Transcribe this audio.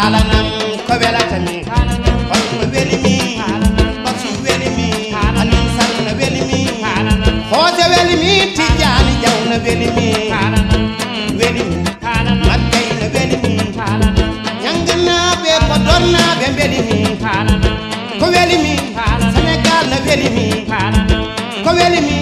halanam ko welatami holno welimi basu welimi alim salna welimi hoje welimi tijani jawna welimi welimi makkayna welimi nyangna be ko donna be welimi ko welimi Sénégal na welimi ko welimi